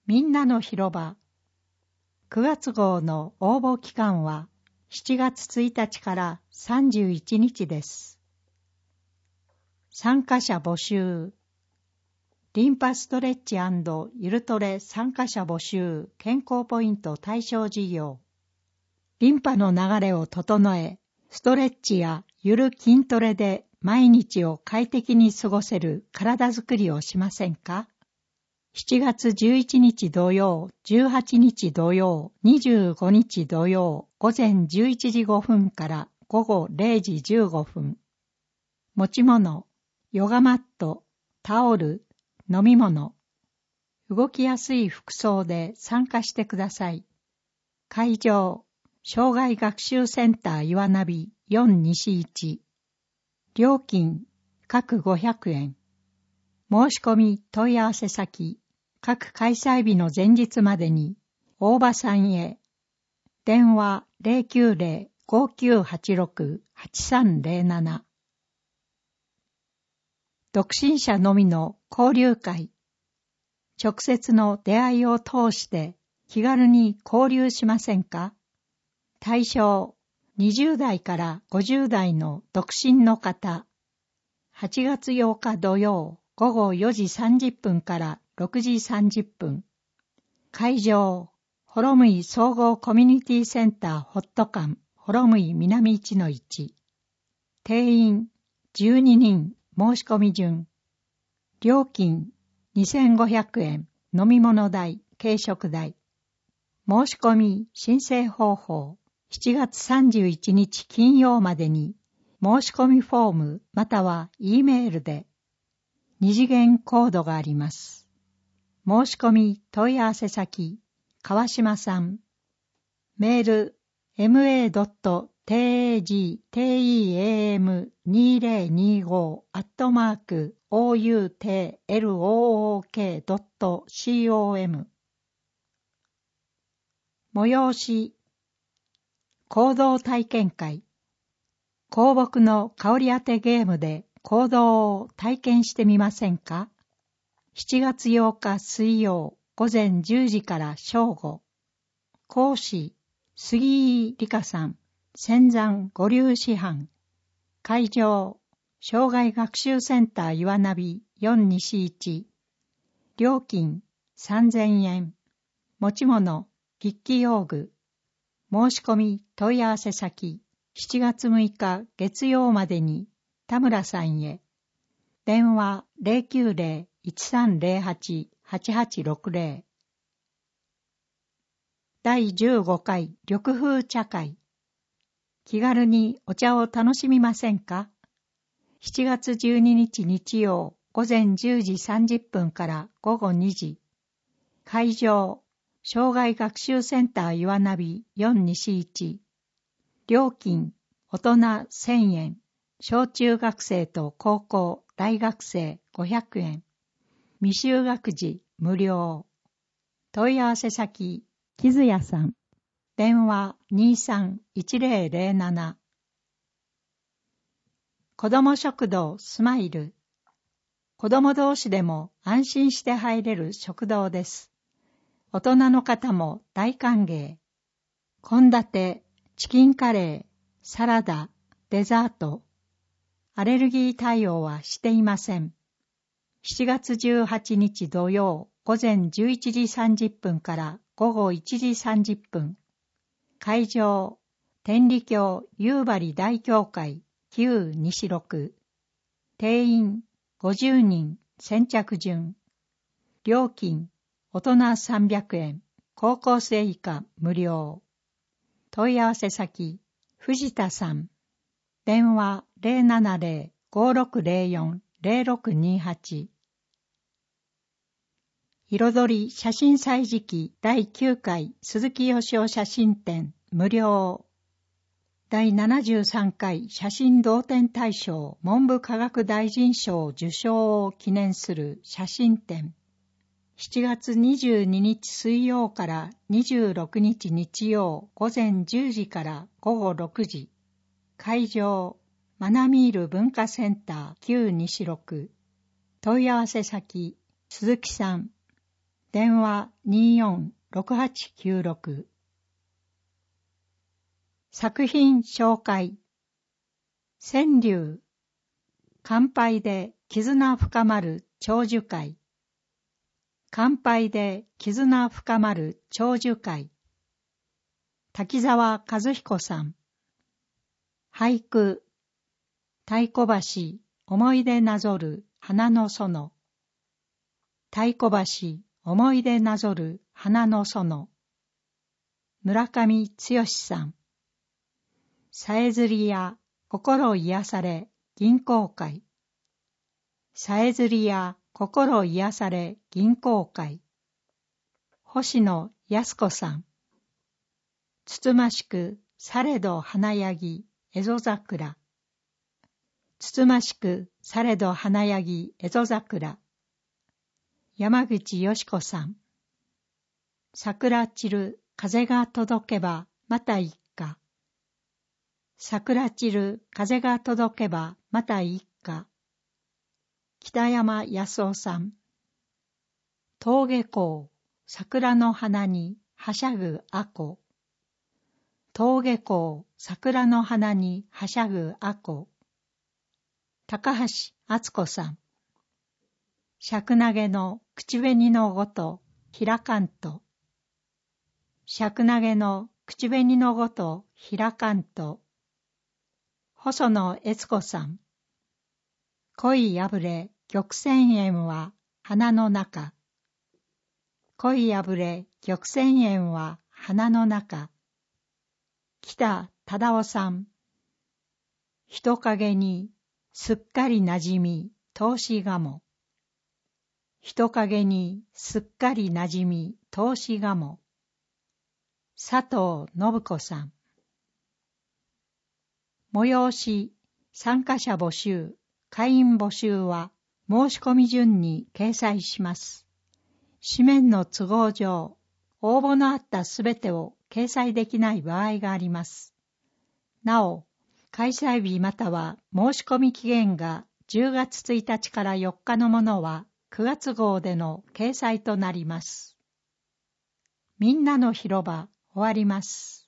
みんなの広場。9月号の応募期間は7月1日から31日です。参加者募集。リンパストレッチ&ゆるトレ参加者募集健康ポイント対象事業。リンパの流れを整え、ストレッチやゆる筋トレで毎日を快適に過ごせる体づくりをしませんか？ 7 月11日土曜、18日土曜、25日土曜、午前11時5分から午後0時15分。持ち物、ヨガマット、タオル、飲み物。動きやすい服装で参加してください。会場、障害学習センター岩ナビ4西1。料金、各500円。申し込み問い合わせ先、各開催日の前日までに、大場さんへ。電話090-5986-8307。独身者のみの交流会。直接の出会いを通して気軽に交流しませんか？対象、20代から50代の独身の方。8月8日土曜午後4時30分から6時30分。会場、ホロムイ総合コミュニティセンターホット館、ホロムイ南1-1。定員、12人、申し込み順。料金、2500円、飲み物代、軽食代。申し込み、申請方法、7月31日金曜までに、申し込みフォームまたは E メールで、2次元コードがあります。申し込み問い合わせ先、川島さん。メール、ma.team2025@outlook.com。催し、行動体験会。香木の香り当てゲームで行動を体験してみませんか？ 7 月8日水曜午前10時から正午。講師、杉井理香さん、仙山五龍師範。会場、障害学習センター岩ナビ4西1。料金、3000円。持ち物、筆記用具。申し込み問い合わせ先、7月6日月曜までに田村さんへ。電話090-1308-8860。第15回緑風茶会。気軽にお茶を楽しみませんか？ 7 月12日日曜午前10時30分から午後2時。会場、障害学習センター岩ナビ4西1。料金、大人1000円。小中学生と高校、大学生500円。未就学児無料。問い合わせ先、木津屋さん。電話23-1007。子ども食堂スマイル。子ども同士でも安心して入れる食堂です。大人の方も大歓迎。献立、チキンカレー、サラダ、デザート。アレルギー対応はしていません。7月18日土曜午前11時30分から午後1時30分。会場、天理教夕張大教会旧西6。定員50人先着順。料金、大人300円、高校生以下無料。問い合わせ先、藤田さん。電話070-5604-0628。彩り写真歳時記第9回鈴木よしお写真展無料。第73回写真同点大賞文部科学大臣賞受賞を記念する写真展。7月22日水曜から26日日曜午前10時から午後6時。会場、マナミール文化センター旧西6。問い合わせ先、鈴木さん。 電話246896。作品紹介。川柳。乾杯で絆深まる長寿会。乾杯で絆深まる長寿会。滝沢和彦さん。俳句。太鼓橋、思い出なぞる花の園。太鼓橋、思い出なぞる花の園。村上剛さん。さえずりや心癒され銀行会。さえずりや心癒され銀行会。星野康子さん。つつましくされど華やぎエゾ桜。つつましくされど華やぎエゾ桜。山口よし子さん。桜散る風が届けばまた一家。桜散る風が届けばまた一家。北山康夫さん。峠高、桜の花にはしゃぐあこ。峠高、桜の花にはしゃぐあこ。高橋敦子さん。尺投げの口紅のごと開かんと。尺投げの口紅のごと開かんと。細野悦子さん。恋破れ玉泉園は花の中。恋破れ玉泉園は花の中。北忠夫さん。人影にすっかりなじみ通しがも。人影にすっかりなじみ通しがも。佐藤信子さん。催し参加者募集、会員募集は申し込み順に掲載します。紙面の都合上、応募のあったすべてを掲載できない場合があります。なお、開催日または申し込み期限が10月1日から4日のものは9月号での掲載となります。みんなの広場終わります。